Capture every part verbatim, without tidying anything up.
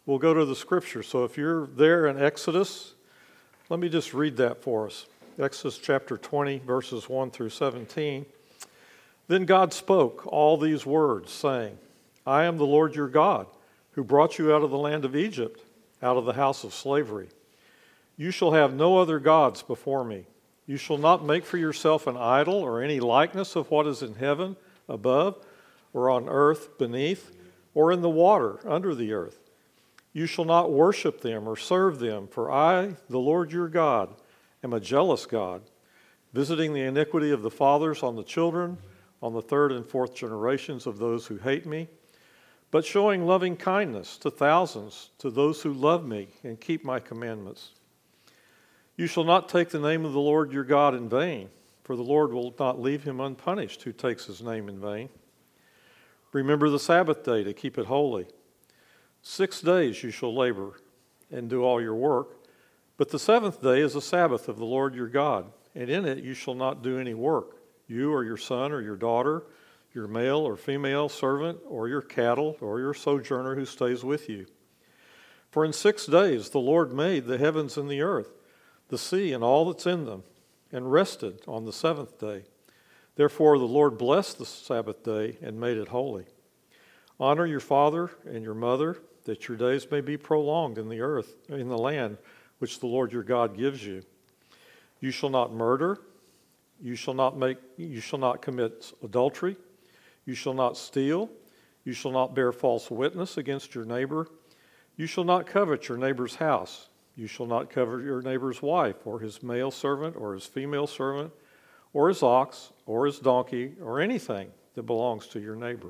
we'll go to the scripture. So if you're there in Exodus, let me just read that for us. Exodus chapter twenty, verses one through seventeen. Then God spoke all these words, saying, I am the Lord your God, who brought you out of the land of Egypt, out of the house of slavery. You shall have no other gods before me. You shall not make for yourself an idol or any likeness of what is in heaven above, or on earth beneath, or in the water under the earth. You shall not worship them or serve them, for I, the Lord your God, am a jealous God, visiting the iniquity of the fathers on the children, on the third and fourth generations of those who hate me, but showing loving kindness to thousands, to those who love me and keep my commandments. You shall not take the name of the Lord your God in vain, for the Lord will not leave him unpunished who takes his name in vain. Remember the Sabbath day to keep it holy. Six days you shall labor and do all your work, but the seventh day is a Sabbath of the Lord your God, and in it you shall not do any work, you or your son or your daughter, your male or female servant, or your cattle, or your sojourner who stays with you. For in six days the Lord made the heavens and the earth, the sea and all that's in them, and rested on the seventh day. Therefore the Lord blessed the Sabbath day and made it holy. Honor your father and your mother, that your days may be prolonged in the earth, in the land which the Lord your God gives you. You shall not murder. You shall not make. You shall not commit adultery. You shall not steal. You shall not bear false witness against your neighbor. You shall not covet your neighbor's house. You shall not covet your neighbor's wife, or his male servant, or his female servant, or his ox, or his donkey, or anything that belongs to your neighbor.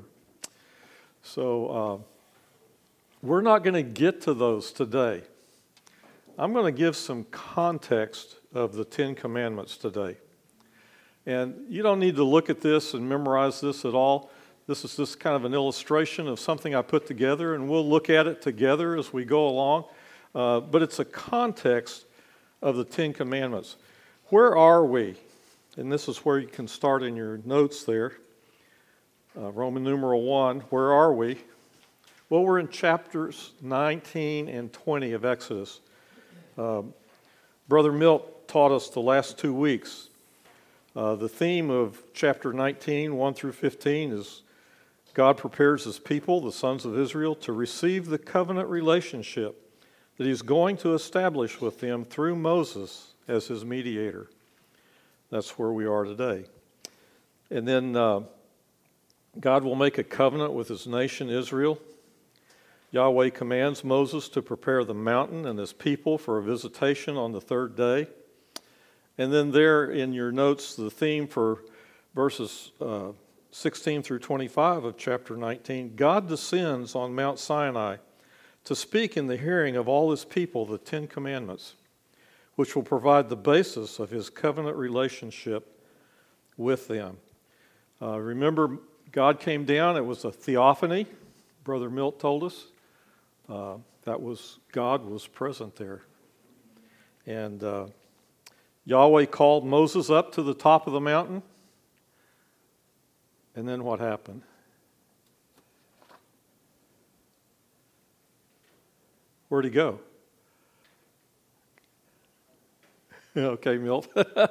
So uh, we're not going to get to those today. I'm going to give some context of the Ten Commandments today. And you don't need to look at this and memorize this at all. This is just kind of an illustration of something I put together, and we'll look at it together as we go along. Uh, but it's a context of the Ten Commandments. Where are we? And this is where you can start in your notes there. Uh, Roman numeral one, where are we? Well, we're in chapters nineteen and twenty of Exodus. Uh, Brother Milt taught us the last two weeks. Uh, the theme of chapter nineteen, one through fifteen, is God prepares his people, the sons of Israel, to receive the covenant relationship that he's going to establish with them through Moses as his mediator. That's where we are today. And then uh, God will make a covenant with his nation, Israel. Yahweh commands Moses to prepare the mountain and his people for a visitation on the third day. And then there in your notes, the theme for verses uh, sixteen through twenty-five of chapter nineteen, God descends on Mount Sinai to speak in the hearing of all his people the Ten Commandments, which will provide the basis of his covenant relationship with them. Uh, remember, God came down. It was a theophany, Brother Milt told us. Uh, that was, God was present there. And uh, Yahweh called Moses up to the top of the mountain. And then what happened? Where'd he go? Okay, Milt.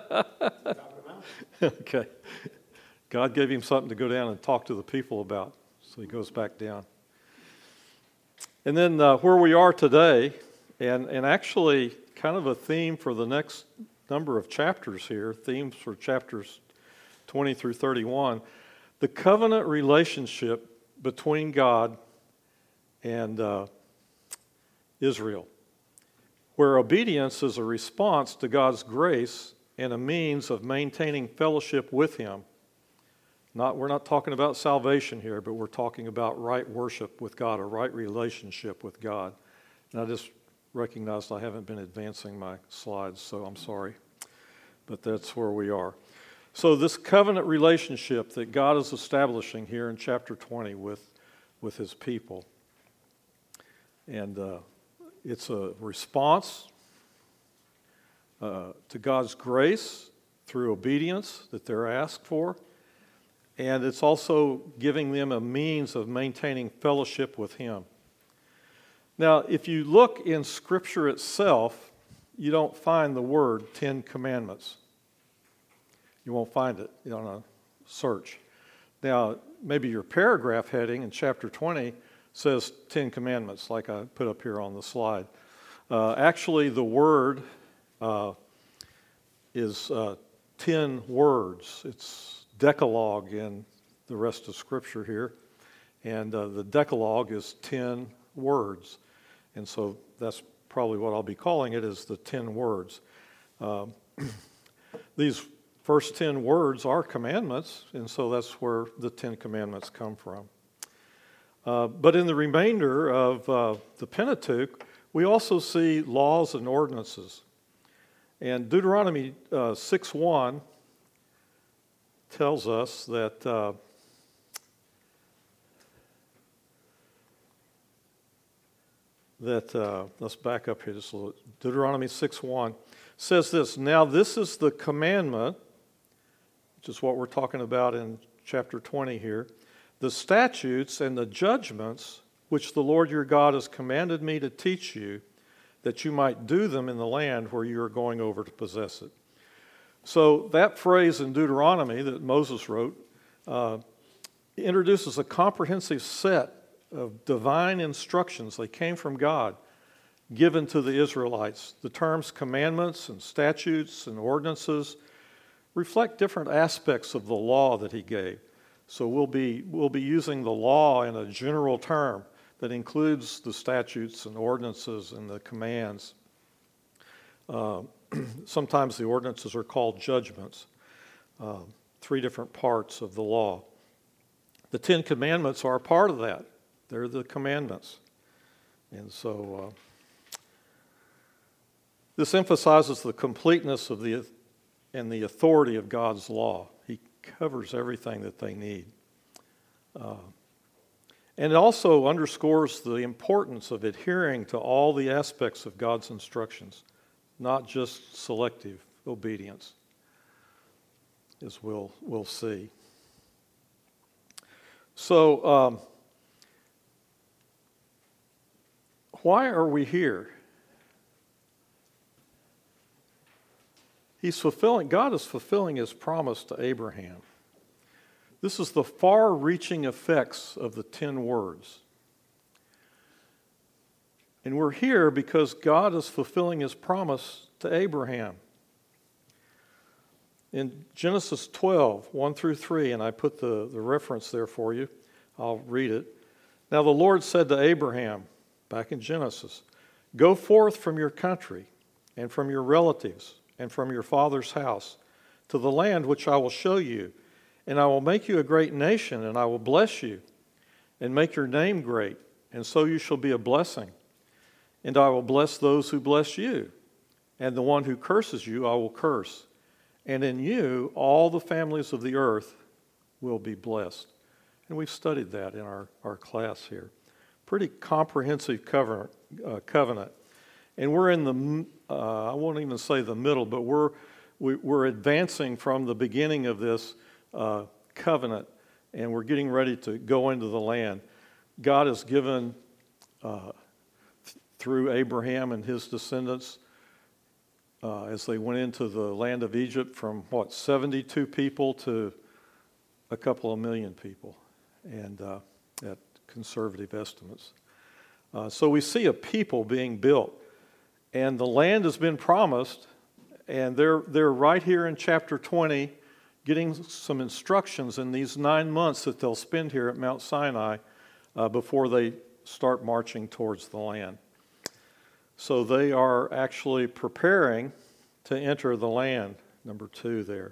Okay. God gave him something to go down and talk to the people about. So he goes back down. And then uh, where we are today, and, and actually kind of a theme for the next number of chapters here, themes for chapters twenty through thirty-one, the covenant relationship between God and uh, Israel, where obedience is a response to God's grace and a means of maintaining fellowship with him. Not, we're not talking about salvation here, but we're talking about right worship with God, a right relationship with God. And I just recognized I haven't been advancing my slides, so I'm sorry. But that's where we are. So this covenant relationship that God is establishing here in chapter twenty with, with his people. And uh, it's a response uh, to God's grace through obedience that they're asked for. And it's also giving them a means of maintaining fellowship with him. Now, if you look in Scripture itself, you don't find the word Ten Commandments. You won't find it on a search. Now, maybe your paragraph heading in chapter twenty says Ten Commandments, like I put up here on the slide. Uh, actually, the word uh, is uh, ten words. It's Decalogue in the rest of Scripture here. And uh, the Decalogue is ten words. And so that's probably what I'll be calling it, is the ten words. Um, these first ten words are commandments, and so that's where the Ten Commandments come from. Uh, but in the remainder of uh, the Pentateuch, we also see laws and ordinances. And Deuteronomy uh, six one tells us that uh, that, uh, let's back up here just a little. Deuteronomy six one says this, "Now this is the commandment," which is what we're talking about in chapter twenty here, "the statutes and the judgments which the Lord your God has commanded me to teach you, that you might do them in the land where you are going over to possess it." So that phrase in Deuteronomy that Moses wrote uh, introduces a comprehensive set of divine instructions. They came from God, given to the Israelites. The terms commandments and statutes and ordinances reflect different aspects of the law that he gave. So we'll be, we'll be using the law in a general term that includes the statutes and ordinances and the commands. Uh, sometimes the ordinances are called judgments, uh, three different parts of the law. The Ten Commandments are a part of that. They're the commandments. And so uh, this emphasizes the completeness of the and the authority of God's law. He covers everything that they need. Uh, and it also underscores the importance of adhering to all the aspects of God's instructions, not just selective obedience, as we'll, we'll see. So, um, why are we here? He's fulfilling, God is fulfilling his promise to Abraham. This is the far-reaching effects of the ten words. And we're here because God is fulfilling his promise to Abraham. In Genesis twelve, one through three, and I put the, the reference there for you. I'll read it. "Now the Lord said to Abraham," back in Genesis, "Go forth from your country and from your relatives and from your father's house to the land which I will show you, and I will make you a great nation, and I will bless you and make your name great, and so you shall be a blessing. And I will bless those who bless you, and the one who curses you I will curse. And in you all the families of the earth will be blessed." And we've studied that in our, our class here. Pretty comprehensive covenant. Uh, covenant. And we're in the, uh, I won't even say the middle, but we're, we, we're advancing from the beginning of this uh, covenant, and we're getting ready to go into the land. God has given, uh, th- through Abraham and his descendants, uh, as they went into the land of Egypt, from what, seventy-two people to a couple of million people, and uh, at conservative estimates. Uh, so we see a people being built, and the land has been promised, and they're they're right here in chapter twenty, getting some instructions in these nine months that they'll spend here at Mount Sinai uh, before they start marching towards the land. So they are actually preparing to enter the land, number two there.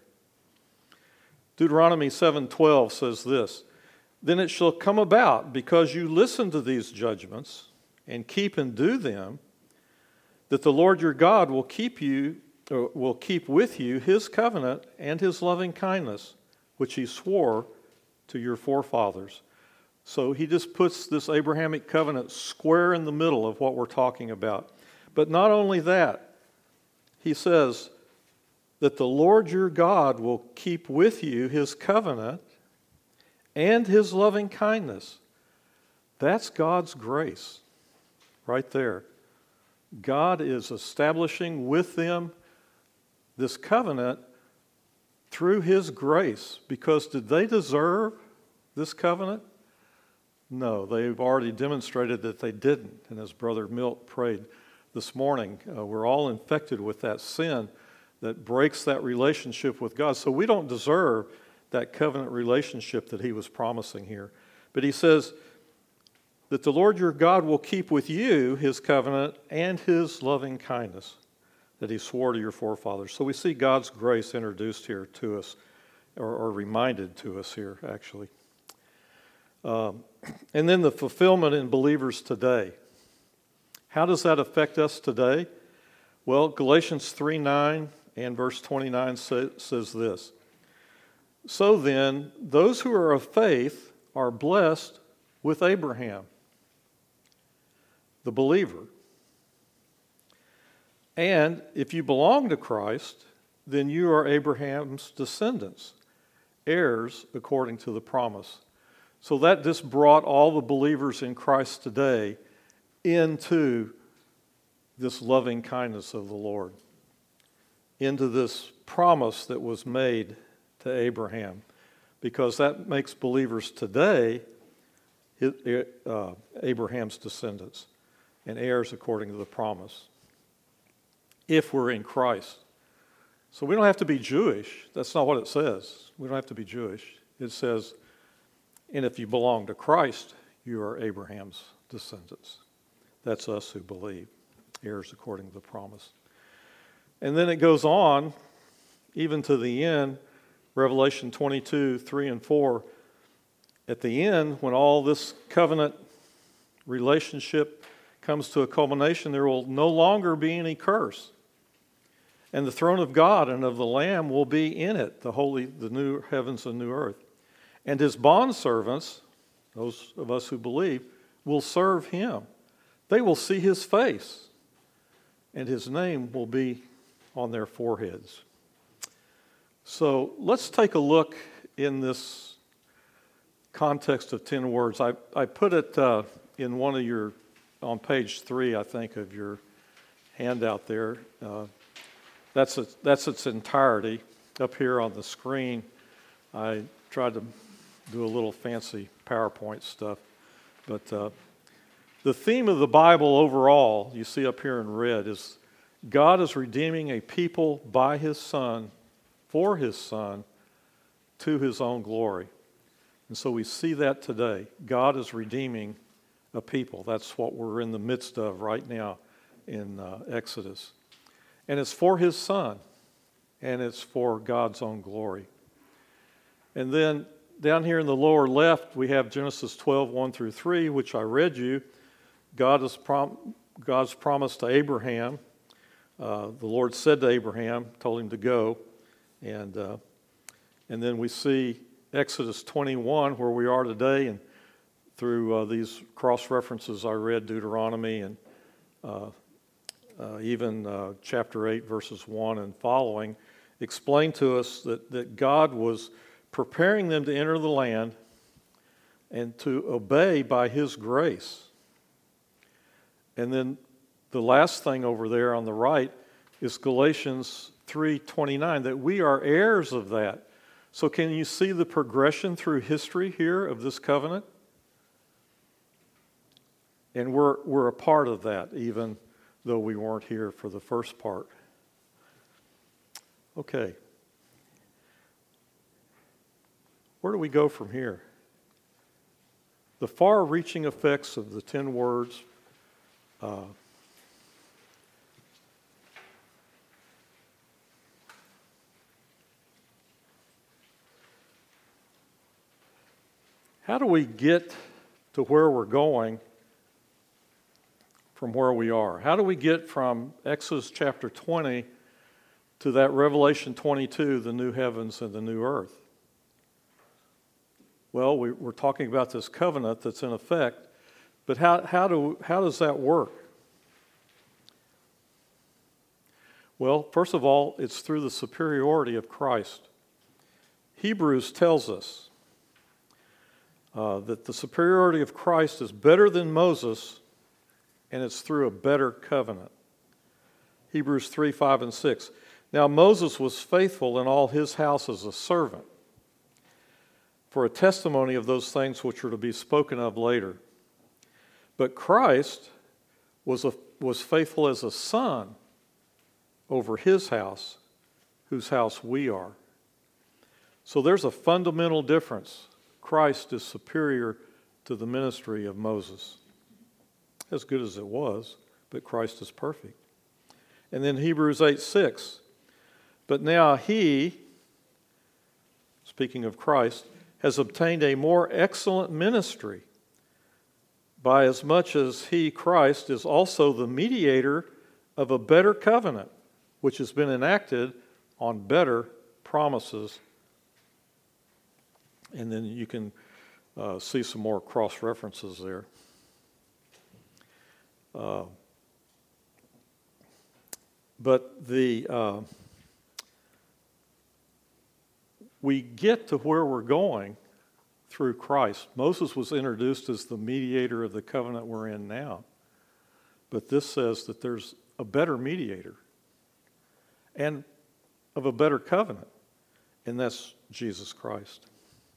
Deuteronomy seven twelve says this, "Then it shall come about, because you listen to these judgments and keep and do them, that the Lord your God will keep you, or will keep with you his covenant and his loving kindness, which he swore to your forefathers." So he just puts this Abrahamic covenant square in the middle of what we're talking about. But not only that, he says that the Lord your God will keep with you his covenant and his loving kindness. That's God's grace. right there. God is establishing with them this covenant through his grace. Because did they deserve this covenant? No, they've already demonstrated that they didn't. And as Brother Milt prayed this morning, uh, we're all infected with that sin that breaks that relationship with God. So we don't deserve that covenant relationship that he was promising here. But he says that the Lord your God will keep with you his covenant and his loving kindness that he swore to your forefathers. So we see God's grace introduced here to us, or, or reminded to us here, actually. Um, and then the fulfillment in believers today. How does that affect us today? Well, Galatians three nine and verse twenty-nine say, says this. So then, those who are of faith are blessed with Abraham, the believer. And if you belong to Christ, then you are Abraham's descendants, heirs according to the promise. So that just brought all the believers in Christ today into this loving kindness of the Lord, into this promise that was made to Abraham, because that makes believers today uh, Abraham's descendants and heirs according to the promise, if we're in Christ. So we don't have to be Jewish. That's not what it says. We don't have to be Jewish. It says, and if you belong to Christ, you are Abraham's descendants. That's us who believe, heirs according to the promise. And then it goes on, even to the end, Revelation twenty-two, three and four. At the end, when all this covenant relationship comes to a culmination, there will no longer be any curse. And the throne of God and of the Lamb will be in it, the holy, the new heavens and new earth. And his bondservants, those of us who believe, will serve him. They will see his face, and his name will be on their foreheads. So let's take a look in this context of ten words. I, I put it uh, in one of your, on page three, I think, of your handout there. Uh, that's, a, that's its entirety. Up here on the screen, I tried to do a little fancy PowerPoint stuff. But uh, the theme of the Bible overall, you see up here in red, is God is redeeming a people by his Son, for his Son, to his own glory. And so we see that today. God is redeeming a people. That's what we're in the midst of right now in uh, Exodus. And it's for his Son, and it's for God's own glory. And then down here in the lower left, we have Genesis twelve, one through three, which I read you. God has prom- God's promise to Abraham. Uh, the Lord said to Abraham, told him to go. And uh, and then we see Exodus twenty-one, where we are today, and through uh, these cross-references I read, Deuteronomy and uh, uh, even uh, chapter eight, verses one and following, explain to us that, that God was preparing them to enter the land and to obey by his grace. And then the last thing over there on the right is Galatians three twenty-nine, that we are heirs of that. So can you see the progression through history here of this covenant? And we're we're a part of that, even though we weren't here for the first part. Okay. Where do we go from here? The far-reaching effects of the ten words uh, how do we get to where we're going from where we are? How do we get from Exodus chapter twenty to that Revelation twenty-two, the new heavens and the new earth? Well, we, we're talking about this covenant that's in effect, but how, how, do, how does that work? Well, first of all, it's through the superiority of Christ. Hebrews tells us uh, that the superiority of Christ is better than Moses and it's through a better covenant. Hebrews three, five, and six. Now Moses was faithful in all his house as a servant, for a testimony of those things which are to be spoken of later. But Christ was, a, was faithful as a son over his house, whose house we are. So there's a fundamental difference. Christ is superior to the ministry of Moses. As good as it was, but Christ is perfect. And then Hebrews eight, six. But now he, speaking of Christ, has obtained a more excellent ministry, by as much as he, Christ, is also the mediator of a better covenant, which has been enacted on better promises. And then you can uh, see some more cross-references there. Uh, but the uh, we get to where we're going through Christ. Moses was introduced as the mediator of the covenant we're in now. But this says that there's a better mediator and of a better covenant, and that's Jesus Christ.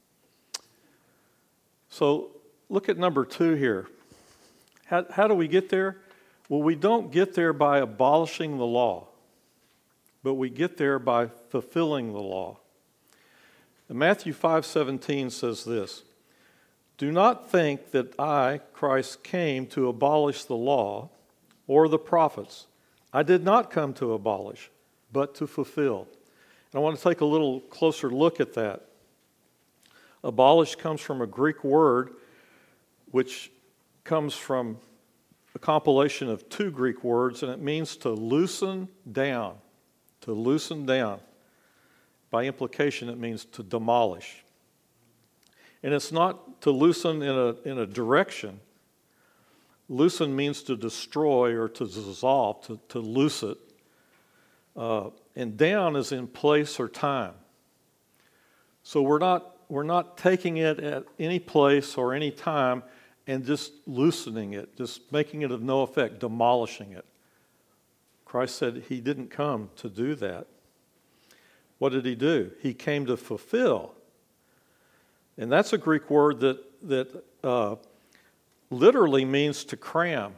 So look at number two here. How, how do we get there? Well, we don't get there by abolishing the law, but we get there by fulfilling the law. And Matthew five seventeen says this, "Do not think that I, Christ, came to abolish the law or the prophets. I did not come to abolish, but to fulfill." And I want to take a little closer look at that. Abolish comes from a Greek word which comes from a compilation of two Greek words, and it means to loosen down, to loosen down. By implication, it means to demolish. And it's not to loosen in a, in a direction. Loosen means to destroy or to dissolve, to, to loose it. Uh, and down is in place or time. So we're not, we're not taking it at any place or any time and just loosening it, just making it of no effect, demolishing it. Christ said he didn't come to do that. What did he do? He came to fulfill. And that's a Greek word that, that uh, literally means to cram.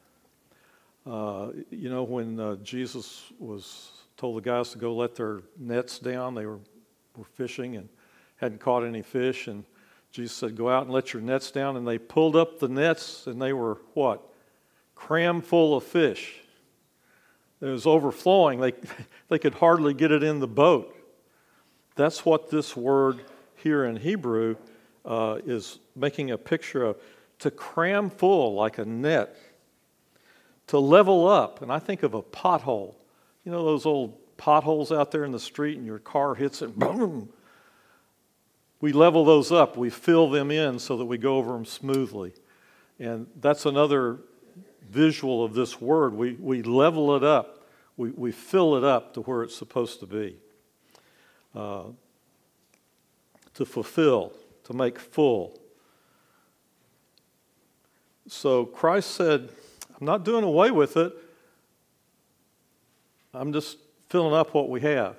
Uh, you know, when uh, Jesus was told the guys to go let their nets down, they were, were fishing and hadn't caught any fish, and Jesus said, "Go out and let your nets down." And they pulled up the nets, and they were what? Cram full of fish. It was overflowing. They, they could hardly get it in the boat. That's what this word here in Hebrew uh, is making a picture of. To cram full like a net. To level up. And I think of a pothole. You know those old potholes out there in the street and your car hits it, boom. We level those up. We fill them in so that we go over them smoothly. And that's another visual of this word. We, we level it up. We, we fill it up to where it's supposed to be. Uh, to fulfill, to make full. So Christ said, "I'm not doing away with it. I'm just filling up what we have."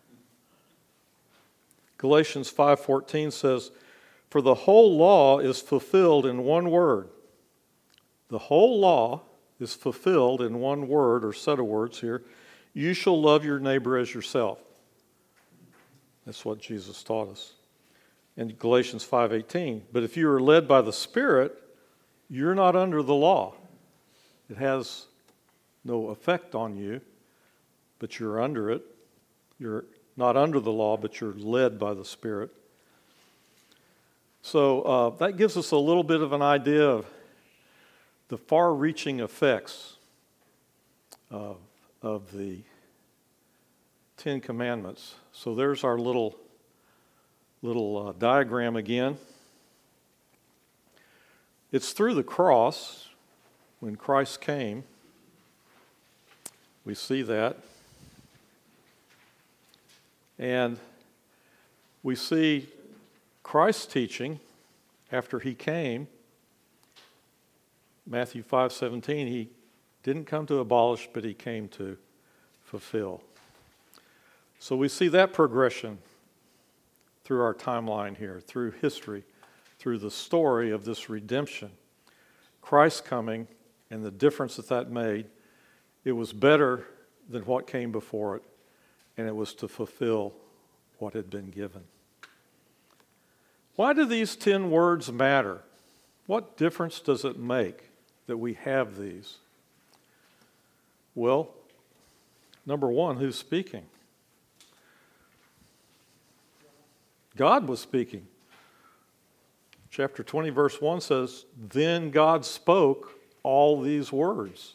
Galatians five fourteen says, "For the whole law is fulfilled in one word." The whole law is fulfilled in one word or set of words here. "You shall love your neighbor as yourself." That's what Jesus taught us. In Galatians five eighteen, "But if you are led by the Spirit, you're not under the law." It has no effect on you, but you're under it. You're not under the law, but you're led by the Spirit. So uh, that gives us a little bit of an idea of the far-reaching effects of, of the Ten Commandments. So there's our little, little uh, diagram again. It's through the cross, when Christ came, we see that. And we see Christ's teaching after he came Matthew five seventeen, he didn't come to abolish, but he came to fulfill. So we see that progression through our timeline here, through history, through the story of this redemption. Christ coming and the difference that that made, it was better than what came before it, and it was to fulfill what had been given. Why do these ten words matter? What difference does it make that we have these? Well, number one, who's speaking? God was speaking. Chapter twenty, verse one says, "Then God spoke all these words."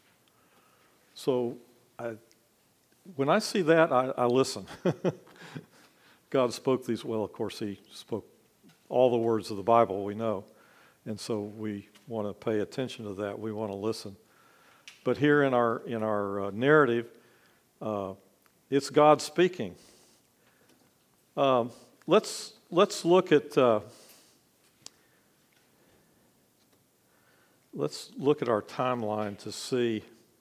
So I, when I see that, I, I listen. God spoke these, well, of course, he spoke all the words of the Bible, we know. And so we want to pay attention to that. We want to listen. But here in our in our uh, narrative, uh, it's God speaking. Um, let's let's look at uh, let's look at our timeline to see.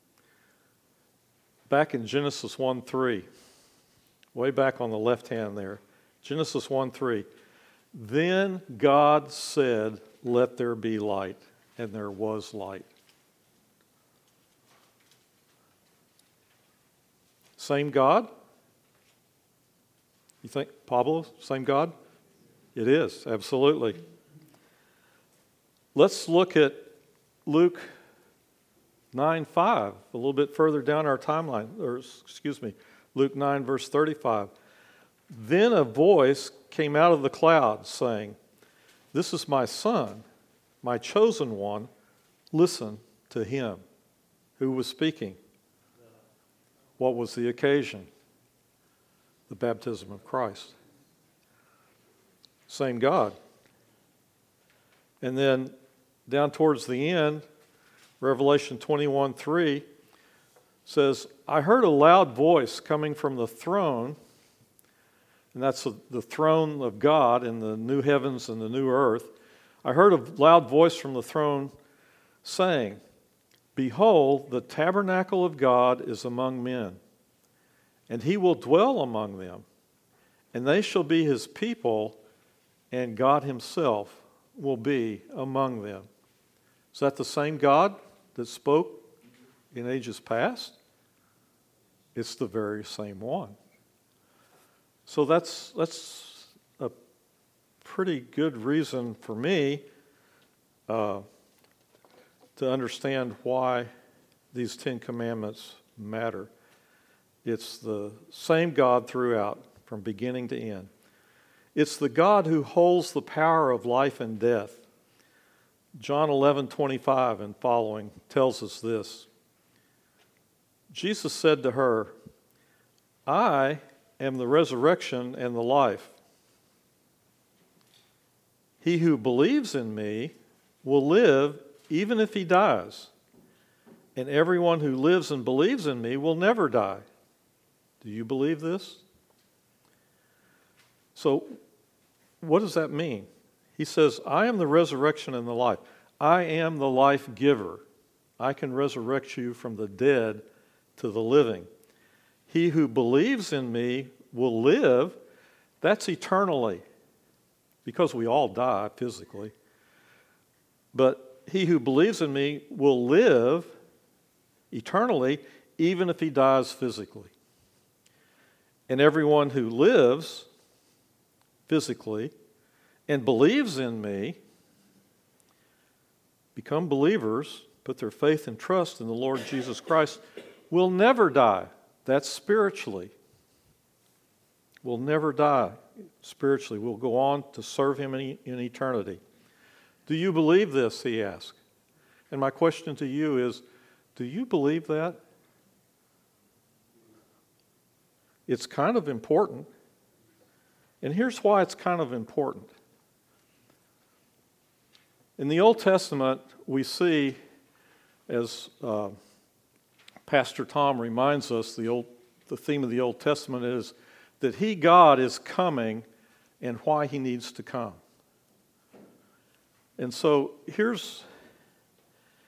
Back in Genesis one three, way back on the left hand there, Genesis one three. Then God said, "Let there be light," and there was light. Same God? You think, Pablo, same God? It is, absolutely. Let's look at Luke nine five, a little bit further down our timeline, or excuse me, Luke nine, verse thirty-five. Then a voice came out of the clouds saying, "This is my son, my chosen one. Listen to him." Who was speaking? What was the occasion? The baptism of Christ. Same God. And then down towards the end, Revelation twenty-one three says, "I heard a loud voice coming from the throne," and that's the throne of God in the new heavens and the new earth. "I heard a loud voice from the throne saying, 'Behold, the tabernacle of God is among men, and he will dwell among them, and they shall be his people, and God himself will be among them.'" Is that the same God that spoke in ages past? It's the very same one. So that's that's a pretty good reason for me uh, to understand why these Ten Commandments matter. It's the same God throughout, from beginning to end. It's the God who holds the power of life and death. John eleven twenty-five and following tells us this. Jesus said to her, "I am the resurrection and the life. He who believes in me will live even if he dies, and everyone who lives and believes in me will never die." Do you believe this? So, what does that mean? He says, "I am the resurrection and the life. I am the life giver. I can resurrect you from the dead to the living. He who believes in me will live." That's eternally, because we all die physically. But he who believes in me will live eternally, even if he dies physically. And everyone who lives physically and believes in me, become believers, put their faith and trust in the Lord Jesus Christ, will never die. That's spiritually. Will never die spiritually. We'll go on to serve him in, in eternity. Do you believe this, he asked. And my question to you is, do you believe that? It's kind of important. And here's why it's kind of important. In the Old Testament, we see, as uh, Pastor Tom reminds us, the old, the theme of the Old Testament is that he, God, is coming and why he needs to come. And so here's,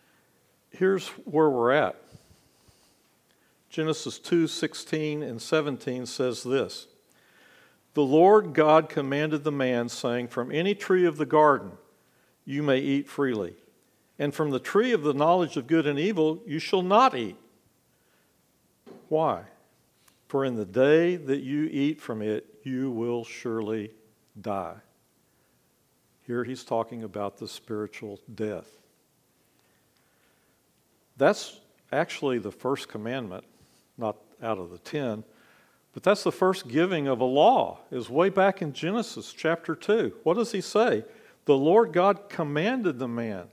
here's where we're at. Genesis two sixteen and seventeen says this: "The Lord God commanded the man, saying, From any tree of the garden you may eat freely, and from the tree of the knowledge of good and evil you shall not eat. Why? For in the day that you eat from it, you will surely die." Here he's talking about the spiritual death. That's actually the first commandment, not out of the ten, but that's the first giving of a law, is way back in Genesis chapter two. What does he say? The Lord God commanded the man.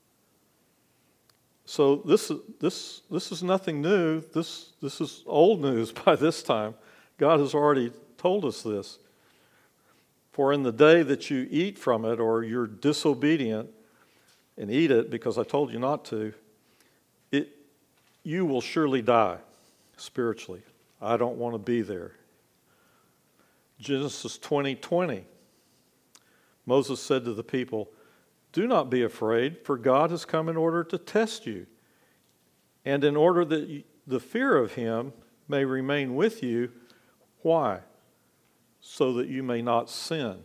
So this is this this is nothing new. This this is old news by this time. God has already told us this. For in the day that you eat from it, or you're disobedient and eat it because I told you not to, it you will surely die spiritually. I don't want to be there. Genesis twenty twenty. Moses said to the people, "Do not be afraid, for God has come in order to test you, and in order that the fear of him may remain with you." Why? So that you may not sin.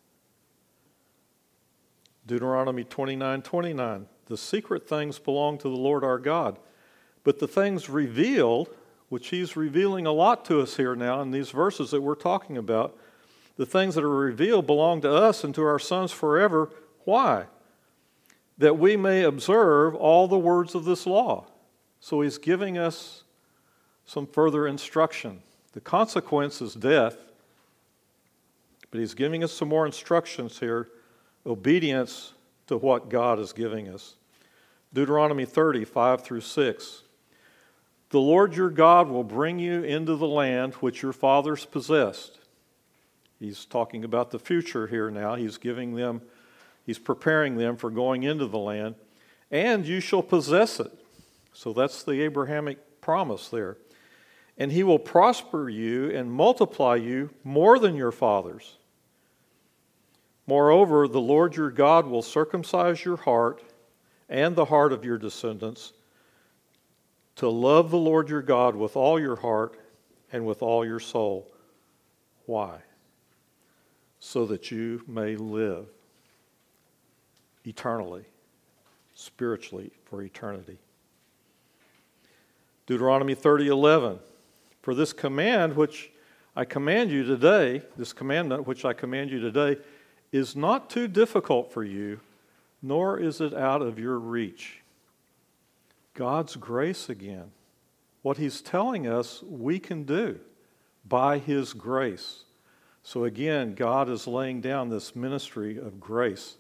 Deuteronomy twenty-nine twenty-nine. "The secret things belong to the Lord our God, but the things revealed," which he's revealing a lot to us here now in these verses that we're talking about, "the things that are revealed belong to us and to our sons forever." Why? That we may observe all the words of this law. So he's giving us some further instruction. The consequence is death, but he's giving us some more instructions here, obedience to what God is giving us. Deuteronomy thirty, five through six. "The Lord your God will bring you into the land which your fathers possessed." He's talking about the future here now. He's giving them, he's preparing them for going into the land. "And you shall possess it." So that's the Abrahamic promise there. "And he will prosper you and multiply you more than your fathers. Moreover, the Lord your God will circumcise your heart and the heart of your descendants, to love the Lord your God with all your heart and with all your soul." Why? So that you may live eternally, spiritually, for eternity. Deuteronomy thirty eleven. "For this command which I command you today, this commandment which I command you today, is not too difficult for you, nor is it out of your reach." God's grace again. What he's telling us we can do by his grace. So again, God is laying down this ministry of grace.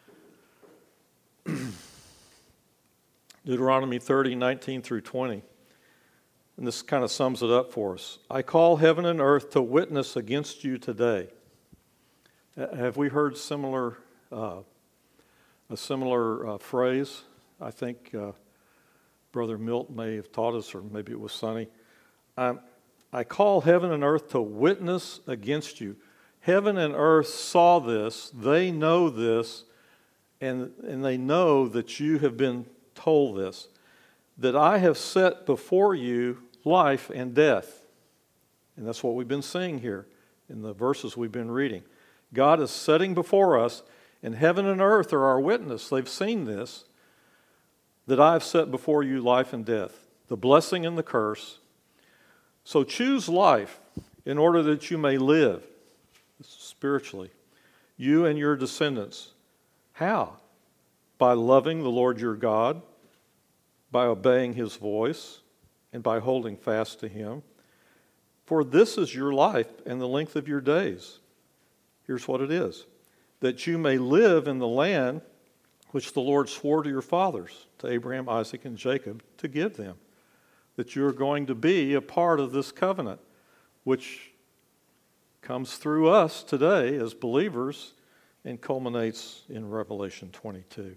Deuteronomy thirty, nineteen through twenty. And this kind of sums it up for us. "I call heaven and earth to witness against you today." Have we heard similar, uh, a similar uh, phrase? I think uh, Brother Milt may have taught us, or maybe it was Sonny. Um, "I call heaven and earth to witness against you." Heaven and earth saw this, they know this, and, and they know that you have been told this, "that I have set before you life and death." And that's what we've been seeing here in the verses we've been reading. God is setting before us, and heaven and earth are our witness. They've seen this, "that I have set before you life and death, the blessing and the curse. So choose life in order that you may live," spiritually, "you and your descendants." How? By loving the Lord your God, by obeying his voice, and by holding fast to him. "For this is your life and the length of your days." Here's what it is: "that you may live in the land which the Lord swore to your fathers, to Abraham, Isaac, and Jacob, to give them." That you're going to be a part of this covenant, which comes through us today as believers and culminates in Revelation twenty-two.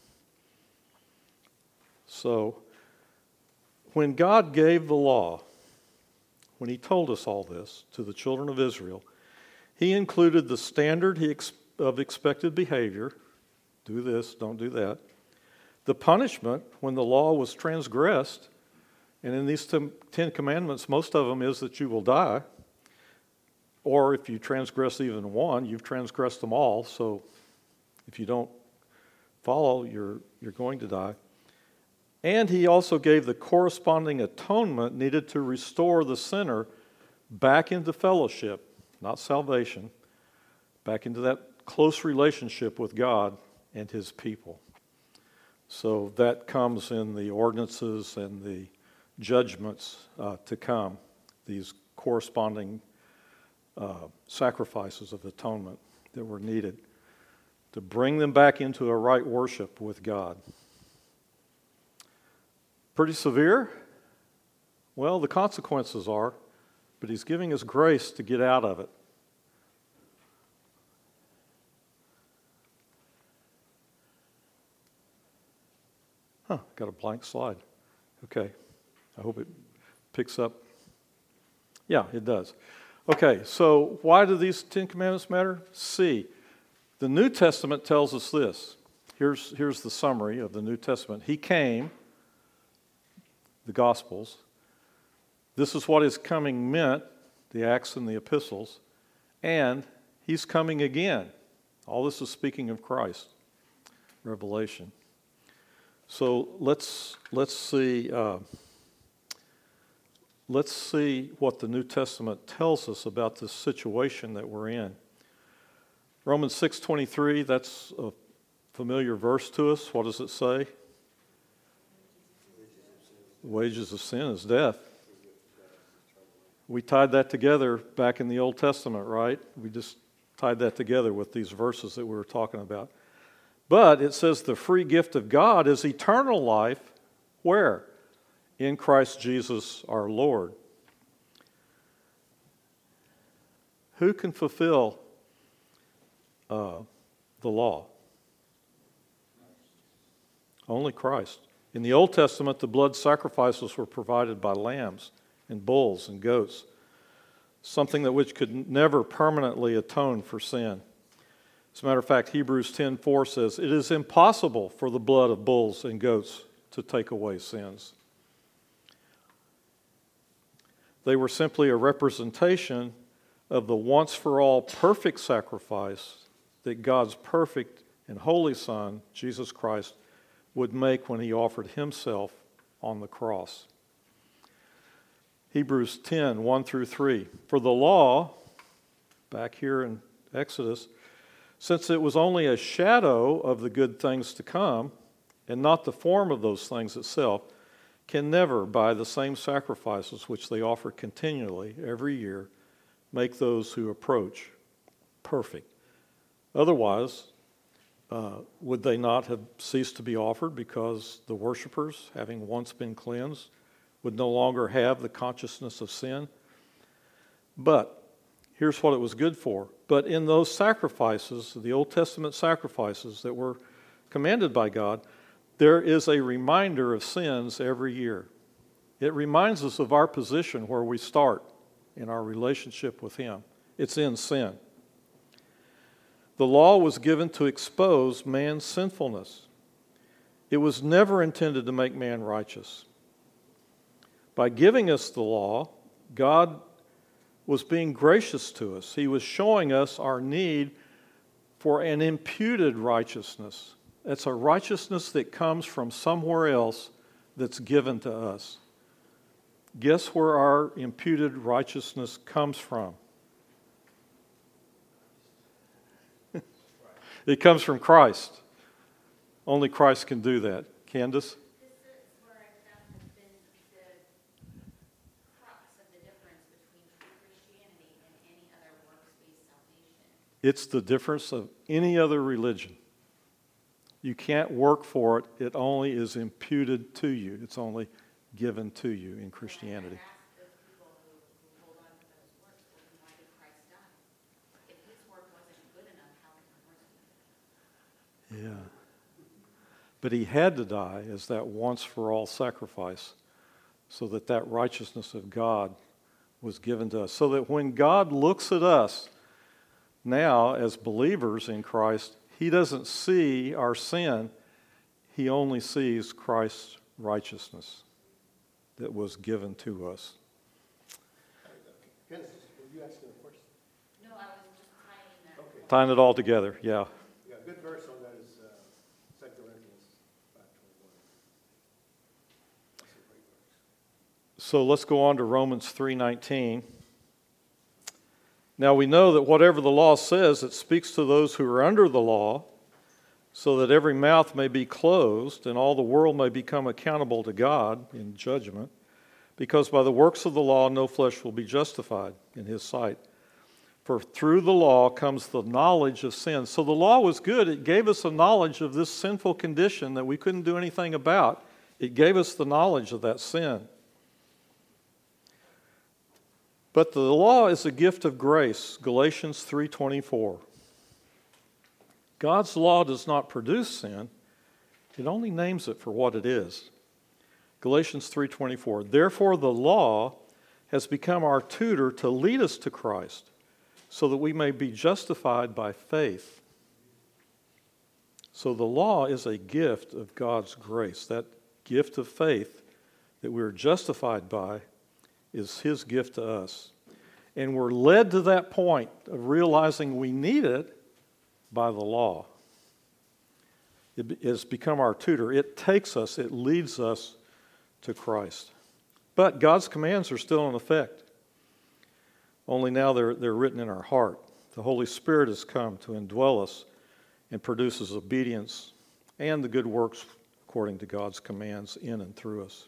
So, when God gave the law, when he told us all this to the children of Israel, he included the standard of expected behavior. Do this, don't do that. The punishment when the law was transgressed, and in these Ten Commandments, most of them is that you will die, or if you transgress even one, you've transgressed them all, so if you don't follow, you're, you're going to die. And he also gave the corresponding atonement needed to restore the sinner back into fellowship, not salvation, back into that close relationship with God and his people. So that comes in the ordinances and the judgments uh, to come, these corresponding uh, sacrifices of atonement that were needed to bring them back into a right worship with God. Pretty severe? Well, the consequences are, but he's giving us grace to get out of it. Huh, got a blank slide. Okay, I hope it picks up. Yeah, it does. Okay, so why do these Ten Commandments matter? C, the New Testament tells us this. Here's, here's the summary of the New Testament. He came, the Gospels. This is what his coming meant, the Acts and the Epistles. And he's coming again. All this is speaking of Christ, Revelation. So let's let's see uh, let's see what the New Testament tells us about this situation that we're in. Romans six twenty-three, that's a familiar verse to us. What does it say? The wages of sin is death. We tied that together back in the Old Testament, right? We just tied that together with these verses that we were talking about. But it says the free gift of God is eternal life. Where? In Christ Jesus our Lord. Who can fulfill uh, the law? Only Christ. In the Old Testament, the blood sacrifices were provided by lambs and bulls and goats, something that which could never permanently atone for sin. As a matter of fact, Hebrews ten four says, it is impossible for the blood of bulls and goats to take away sins. They were simply a representation of the once-for-all perfect sacrifice that God's perfect and holy Son, Jesus Christ, would make when he offered himself on the cross. Hebrews ten one through three. For the law, back here in Exodus, since it was only a shadow of the good things to come, and not the form of those things itself, can never, by the same sacrifices which they offer continually every year, make those who approach perfect. Otherwise, uh, would they not have ceased to be offered because the worshipers, having once been cleansed, would no longer have the consciousness of sin? But here's what it was good for. But in those sacrifices, the Old Testament sacrifices that were commanded by God, there is a reminder of sins every year. It reminds us of our position where we start in our relationship with him. It's in sin. The law was given to expose man's sinfulness. It was never intended to make man righteous. By giving us the law, God was being gracious to us. He was showing us our need for an imputed righteousness. It's a righteousness that comes from somewhere else that's given to us. Guess where our imputed righteousness comes from? It comes from Christ. Only Christ can do that. Candace? It's the difference of any other religion. You can't work for it. It only is imputed to you. It's only given to you in Christianity. Yeah. But he had to die as that once-for-all sacrifice so that that righteousness of God was given to us. So that when God looks at us now as believers in Christ, he doesn't see our sin. he only sees Christ's righteousness that was given to us. Genesis, were you asking a question? No, I was just tying that. Okay. Tying it all together, yeah. Yeah, a good verse on that is uh, Second Corinthians five twenty-one. That's a great verse. So let's go on to Romans three nineteen. Now we know that whatever the law says, it speaks to those who are under the law, so that every mouth may be closed and all the world may become accountable to God in judgment, because by the works of the law no flesh will be justified in his sight. For through the law comes the knowledge of sin. So the law was good. It gave us a knowledge of this sinful condition that we couldn't do anything about. It gave us the knowledge of that sin. But the law is a gift of grace, Galatians three twenty-four. God's law does not produce sin. It only names it for what it is. Galatians three twenty-four. Therefore the law has become our tutor to lead us to Christ, so that we may be justified by faith. So the law is a gift of God's grace. That gift of faith that we are justified by is his gift to us. And we're led to that point of realizing we need it by the law. It has become our tutor. It takes us, it leads us to Christ. But God's commands are still in effect. Only now they're, they're written in our heart. The Holy Spirit has come to indwell us and produces obedience and the good works according to God's commands in and through us.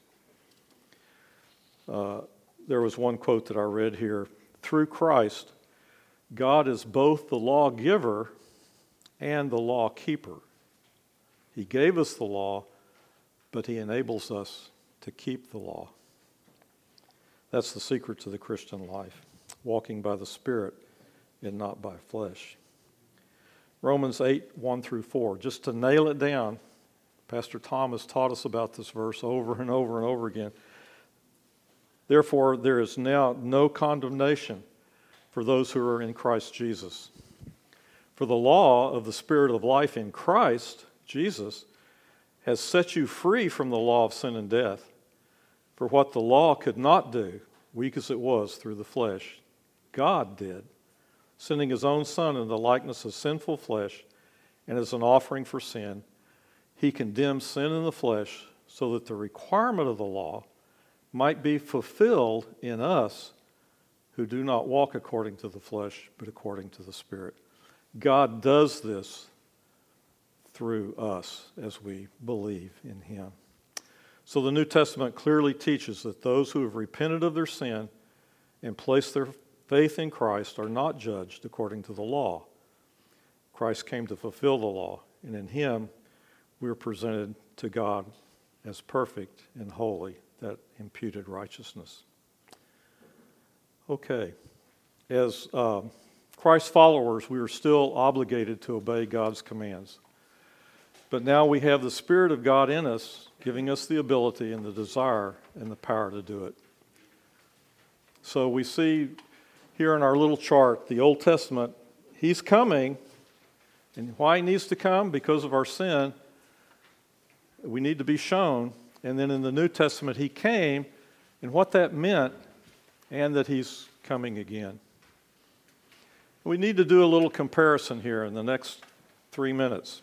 Uh, there was one quote that I read here. Through Christ, God is both the lawgiver and the law keeper. He gave us the law, but he enables us to keep the law. That's the secret to the Christian life, walking by the Spirit and not by flesh. Romans eight, one through four. Just to nail it down, Pastor Thomas taught us about this verse over and over and over again. Therefore, there is now no condemnation for those who are in Christ Jesus. For the law of the Spirit of life in Christ, Jesus, has set you free from the law of sin and death. For what the law could not do, weak as it was through the flesh, God did, sending his own Son in the likeness of sinful flesh, and as an offering for sin, he condemned sin in the flesh so that the requirement of the law might be fulfilled in us who do not walk according to the flesh, but according to the Spirit. God does this through us as we believe in him. So the New Testament clearly teaches that those who have repented of their sin and placed their faith in Christ are not judged according to the law. Christ came to fulfill the law, and in him we are presented to God as perfect and holy, that imputed righteousness. Okay, as um, Christ's followers, we are still obligated to obey God's commands. But now we have the Spirit of God in us, giving us the ability and the desire and the power to do it. So we see here in our little chart, the Old Testament, he's coming. And why he needs to come? Because of our sin. We need to be shown. And then in the New Testament, he came, and what that meant, and that he's coming again. We need to do a little comparison here in the next three minutes.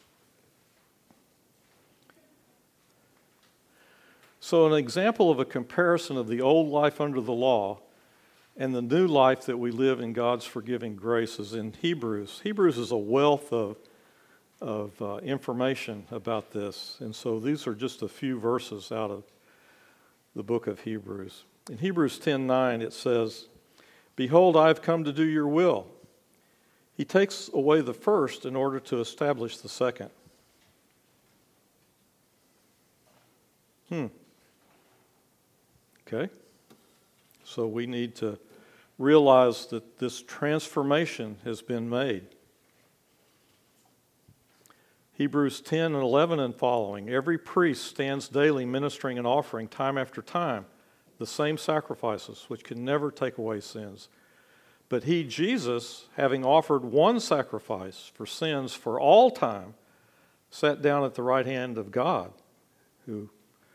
So an example of a comparison of the old life under the law and the new life that we live in God's forgiving grace is in Hebrews. Hebrews is a wealth of, of uh, information about this. And so these are just a few verses out of the book of Hebrews. In Hebrews ten nine it says, "Behold, I have come to do your will." He takes away the first in order to establish the second. Hmm. Okay. So we need to realize that this transformation has been made. Hebrews ten and eleven and following. "Every priest stands daily ministering and offering time after time the same sacrifices which can never take away sins. But he, Jesus, having offered one sacrifice for sins for all time, sat down at the right hand of God, who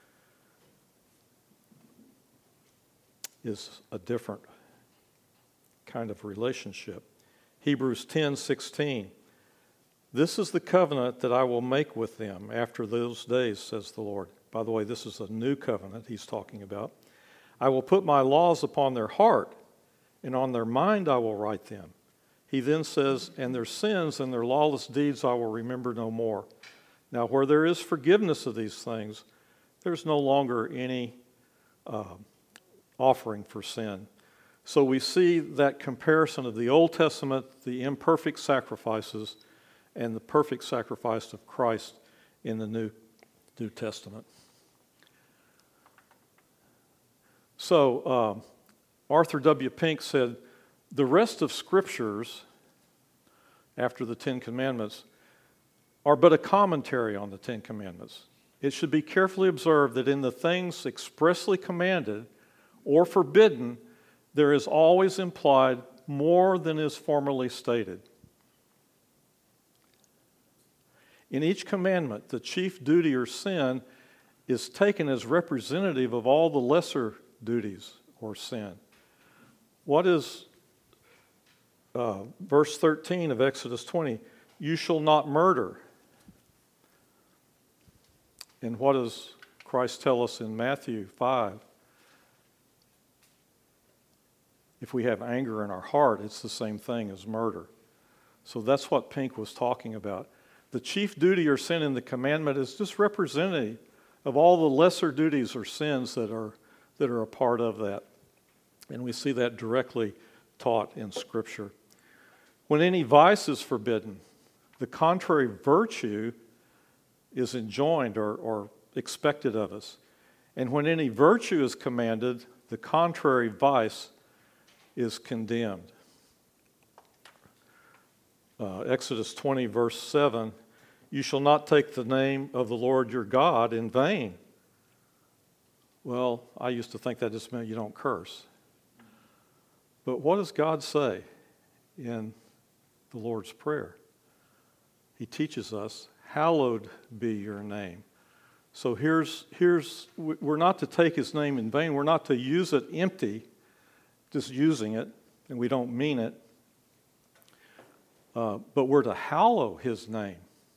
is a different kind of relationship. Hebrews ten sixteen. This is the covenant that I will make with them after those days, says the Lord. By the way, this is a new covenant he's talking about. I will put my laws upon their heart, and on their mind I will write them. He then says, and their sins and their lawless deeds I will remember no more. Now, where there is forgiveness of these things, there's no longer any uh, offering for sin. So we see that comparison of the Old Testament, the imperfect sacrifices, and the perfect sacrifice of Christ in the New, New Testament. So um, Arthur W. Pink said, the rest of Scriptures, after the Ten Commandments, are but a commentary on the Ten Commandments. It should be carefully observed that in the things expressly commanded or forbidden, there is always implied more than is formally stated. In each commandment, the chief duty or sin is taken as representative of all the lesser duties or sin. What is uh, verse thirteen of Exodus twenty? You shall not murder. And what does Christ tell us in Matthew five? If we have anger in our heart, it's the same thing as murder. So that's what Pink was talking about. The chief duty or sin in the commandment is just representative of all the lesser duties or sins that are that are a part of that. And we see that directly taught in Scripture. When any vice is forbidden, the contrary virtue is enjoined or, or expected of us. And when any virtue is commanded, the contrary vice is condemned. Uh, Exodus twenty, verse seven, you shall not take the name of the Lord your God in vain. Well, I used to think that just meant you don't curse. But what does God say in the Lord's Prayer? He teaches us, hallowed be your name. So here's, here's, we're not to take his name in vain. We're not to use it empty, just using it, and we don't mean it. Uh, but we're to hallow his name.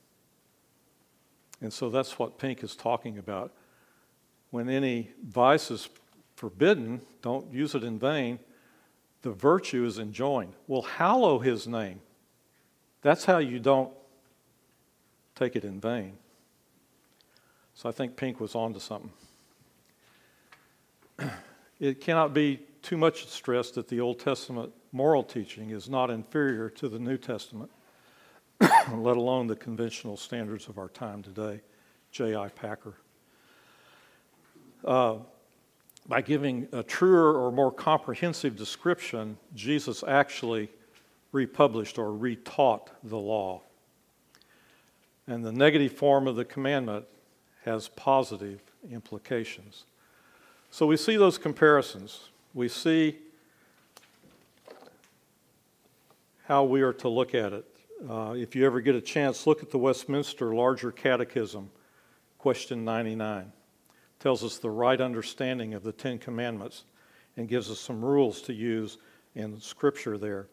And so that's what Pink is talking about. When any vice is forbidden, don't use it in vain. The virtue is enjoined. Well, hallow his name. That's how you don't take it in vain. So I think Pink was on to something. It cannot be too much stressed that the Old Testament moral teaching is not inferior to the New Testament, let alone the conventional standards of our time today. J I. Packer. Uh, by giving a truer or more comprehensive description, Jesus actually republished or retaught the law. And the negative form of the commandment has positive implications. So we see those comparisons. We see how we are to look at it. Uh, if you ever get a chance, look at the Westminster Larger Catechism, question ninety-nine. Tells us the right understanding of the Ten Commandments and gives us some rules to use in Scripture there.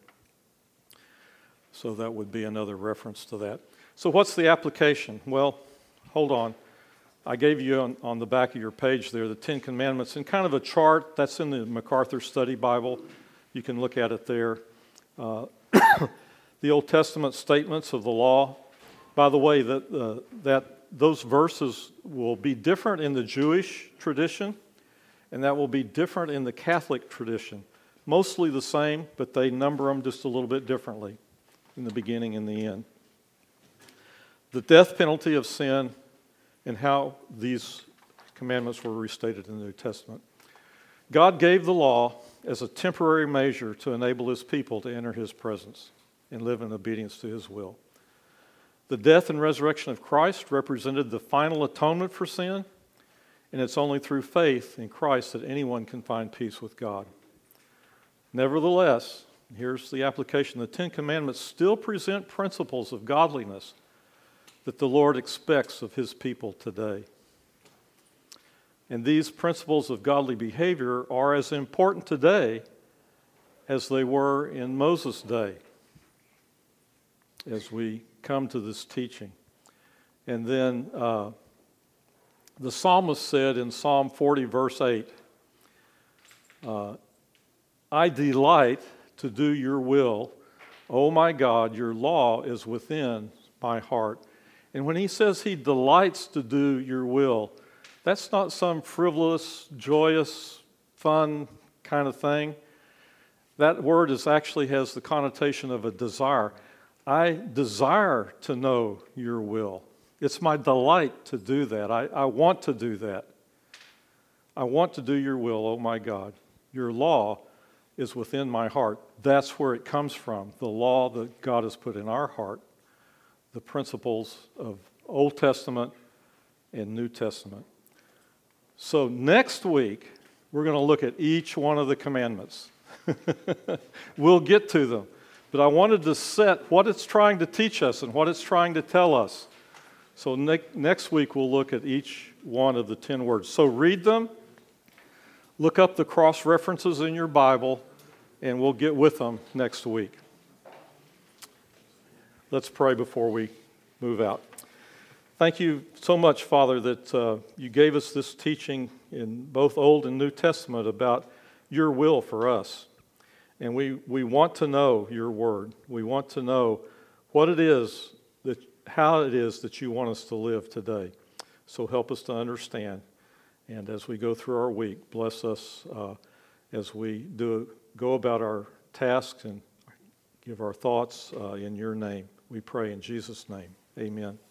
So that would be another reference to that. So what's the application? Well, hold on. I gave you on, on the back of your page there the Ten Commandments in kind of a chart. That's in the MacArthur Study Bible. You can look at it there. Uh, the Old Testament statements of the law. By the way, that uh, that those verses will be different in the Jewish tradition, and that will be different in the Catholic tradition. Mostly the same, but they number them just a little bit differently in the beginning and the end. The death penalty of sin and how these commandments were restated in the New Testament. God gave the law as a temporary measure to enable his people to enter his presence and live in obedience to his will. The death and resurrection of Christ represented the final atonement for sin, and it's only through faith in Christ that anyone can find peace with God. Nevertheless, here's the application. The Ten Commandments still present principles of godliness that the Lord expects of his people today. And these principles of godly behavior are as important today as they were in Moses' day as we come to this teaching. And then uh, the psalmist said in Psalm forty, verse eight, uh, I delight to do your will. O my God, your law is within my heart. And when he says he delights to do your will, that's not some frivolous, joyous, fun kind of thing. That word is actually has the connotation of a desire. I desire to know your will. It's my delight to do that. I, I want to do that. I want to do your will, oh my God. Your law is within my heart. That's where it comes from, the law that God has put in our heart, the principles of Old Testament and New Testament. So next week, we're going to look at each one of the commandments. We'll get to them. But I wanted to set what it's trying to teach us and what it's trying to tell us. So ne- next week, we'll look at each one of the ten words. So read them, look up the cross references in your Bible, and we'll get with them next week. Let's pray before we move out. Thank you so much, Father, that uh, you gave us this teaching in both Old and New Testament about your will for us. And we, we want to know your word. We want to know what it is, that, how it is that you want us to live today. So help us to understand. And as we go through our week, bless us uh, as we do go about our tasks and give our thoughts uh, in your name. We pray in Jesus' name. Amen.